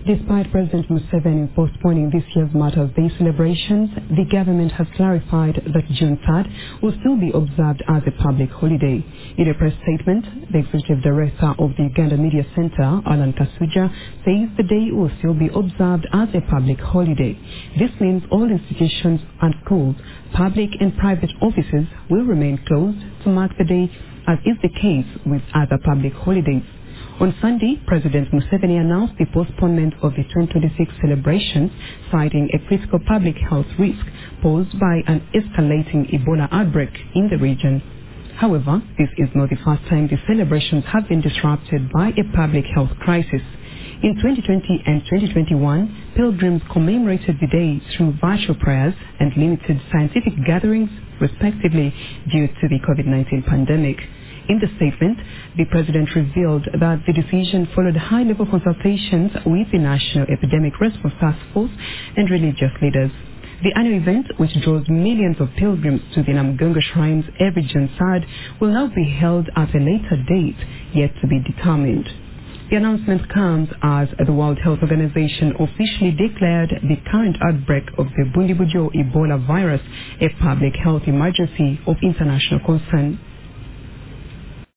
Despite President Museveni postponing this year's Martyrs' Day celebrations, the government has clarified that June 3rd will still be observed as a public holiday. In a press statement, the Executive Director of the Uganda Media Center, Alan Kasuja, says the day will still be observed as a public holiday. This means all institutions and schools, public and private offices will remain closed to mark the day, as is the case with other public holidays. On Sunday, President Museveni announced the postponement of the 2026 celebrations, citing a critical public health risk posed by an escalating Ebola outbreak in the region. However, this is not the first time the celebrations have been disrupted by a public health crisis. In 2020 and 2021, pilgrims commemorated the day through virtual prayers and limited scientific gatherings, respectively, due to the COVID-19 pandemic. In the statement, the President revealed that the decision followed high-level consultations with the National Epidemic Response Task Force and religious leaders. The annual event, which draws millions of pilgrims to the Namugongo shrines every June 3rd, will now be held at a later date, yet to be determined. The announcement comes as the World Health Organization officially declared the current outbreak of the Bundibujo Ebola virus a public health emergency of international concern.